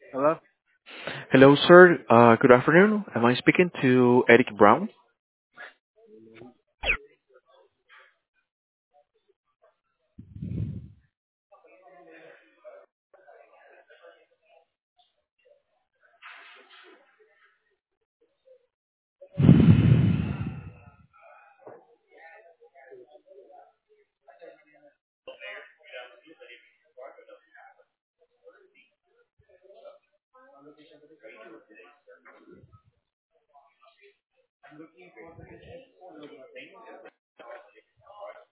Hello? Hello, sir. Good afternoon. Am I speaking to Eric Brown?